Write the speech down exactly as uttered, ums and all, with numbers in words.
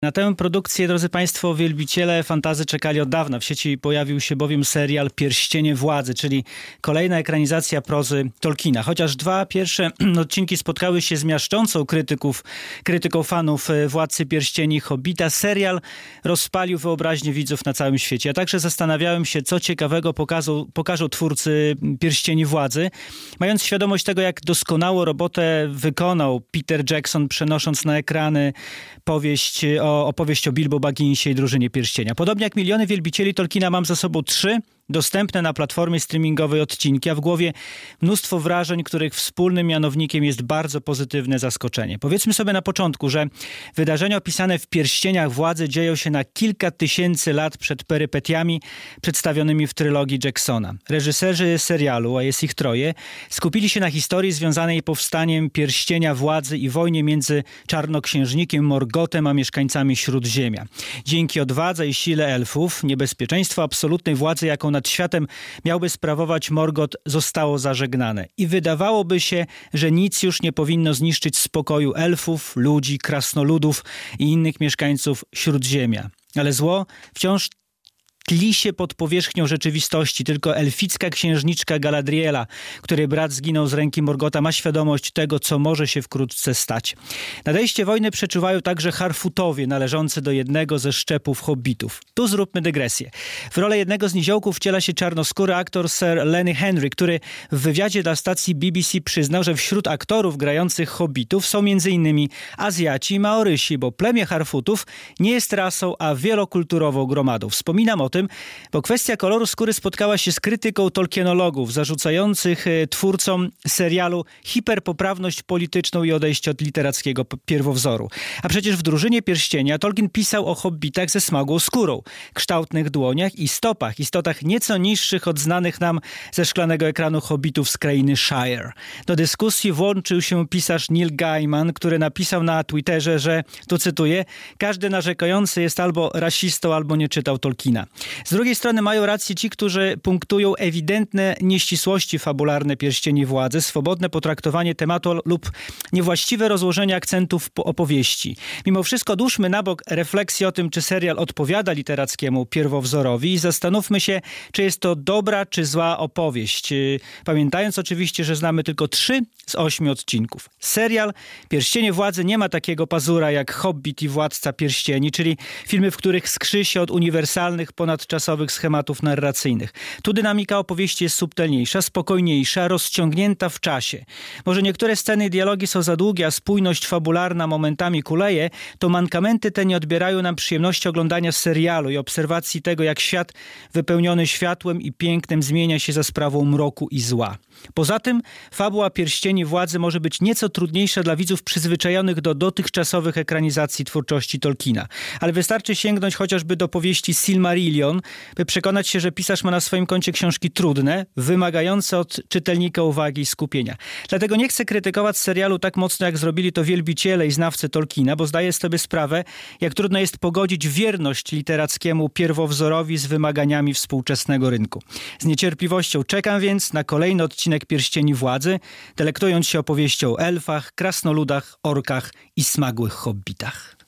Na tę produkcję, drodzy Państwo, wielbiciele fantasy czekali od dawna. W sieci pojawił się bowiem serial Pierścienie Władzy, czyli kolejna ekranizacja prozy Tolkiena. Chociaż dwa pierwsze odcinki spotkały się z miażdżącą krytyków, krytyką fanów Władcy Pierścieni i Hobbita, serial rozpalił wyobraźnię widzów na całym świecie. Ja także zastanawiałem się, co ciekawego pokażą, pokażą twórcy Pierścieni Władzy, mając świadomość tego, jak doskonałą robotę wykonał Peter Jackson, przenosząc na ekrany powieść o opowieść o Bilbo Bagginsie i Drużynie Pierścienia. Podobnie jak miliony wielbicieli Tolkiena, mam za sobą trzy dostępne na platformie streamingowej odcinki, a w głowie mnóstwo wrażeń, których wspólnym mianownikiem jest bardzo pozytywne zaskoczenie. Powiedzmy sobie na początku, że wydarzenia opisane w Pierścieniach Władzy dzieją się na kilka tysięcy lat przed perypetiami przedstawionymi w trylogii Jacksona. Reżyserzy serialu, a jest ich troje, skupili się na historii związanej powstaniem Pierścienia Władzy i wojnie między Czarnoksiężnikiem Morgotem a mieszkańcami Śródziemia. Dzięki odwadze i sile elfów, niebezpieczeństwo absolutnej władzy, jaką nad światem miałby sprawować Morgot, zostało zażegnane. I wydawałoby się, że nic już nie powinno zniszczyć spokoju elfów, ludzi, krasnoludów i innych mieszkańców Śródziemia. Ale zło wciąż tli się pod powierzchnią rzeczywistości. Tylko elficka księżniczka Galadriela, której brat zginął z ręki Morgota, ma świadomość tego, co może się wkrótce stać. Nadejście wojny przeczuwają także Harfootowie, należący do jednego ze szczepów hobbitów. Tu zróbmy dygresję. W rolę jednego z niziołków wciela się czarnoskóry aktor Sir Lenny Henry, który w wywiadzie dla stacji B B C przyznał, że wśród aktorów grających hobbitów są między innymi Azjaci i Maorysi, bo plemię Harfootów nie jest rasą, a wielokulturową gromadą. Wspominam o tym, bo kwestia koloru skóry spotkała się z krytyką tolkienologów zarzucających twórcom serialu hiperpoprawność polityczną i odejście od literackiego pierwowzoru. A przecież w Drużynie Pierścienia Tolkien pisał o hobbitach ze smagłą skórą, kształtnych dłoniach i stopach, istotach nieco niższych od znanych nam ze szklanego ekranu hobbitów z krainy Shire. Do dyskusji włączył się pisarz Neil Gaiman, który napisał na Twitterze, że, tu cytuję, każdy narzekający jest albo rasistą, albo nie czytał Tolkiena. Z drugiej strony mają rację ci, którzy punktują ewidentne nieścisłości fabularne Pierścieni Władzy, swobodne potraktowanie tematu lub niewłaściwe rozłożenie akcentów po opowieści. Mimo wszystko odłóżmy na bok refleksję o tym, czy serial odpowiada literackiemu pierwowzorowi i zastanówmy się, czy jest to dobra czy zła opowieść. Pamiętając oczywiście, że znamy tylko trzy z ośmiu odcinków. Serial Pierścienie Władzy nie ma takiego pazura jak Hobbit i Władca Pierścieni, czyli filmy, w których skrzy się od uniwersalnych, ponadczasowych schematów narracyjnych. Tu dynamika opowieści jest subtelniejsza, spokojniejsza, rozciągnięta w czasie. Może niektóre sceny i dialogi są za długie, a spójność fabularna momentami kuleje, to mankamenty te nie odbierają nam przyjemności oglądania serialu i obserwacji tego, jak świat wypełniony światłem i pięknem zmienia się za sprawą mroku i zła. Poza tym fabuła Pierścieni Władzy może być nieco trudniejsza dla widzów przyzwyczajonych do dotychczasowych ekranizacji twórczości Tolkiena. Ale wystarczy sięgnąć chociażby do powieści Silmarillion, by przekonać się, że pisarz ma na swoim koncie książki trudne, wymagające od czytelnika uwagi i skupienia. Dlatego nie chcę krytykować serialu tak mocno, jak zrobili to wielbiciele i znawcy Tolkiena, bo zdaję sobie sprawę, jak trudno jest pogodzić wierność literackiemu pierwowzorowi z wymaganiami współczesnego rynku. Z niecierpliwością czekam więc na kolejny odcinek Pierścieni Władzy, delektując się opowieścią o elfach, krasnoludach, orkach i smagłych hobbitach.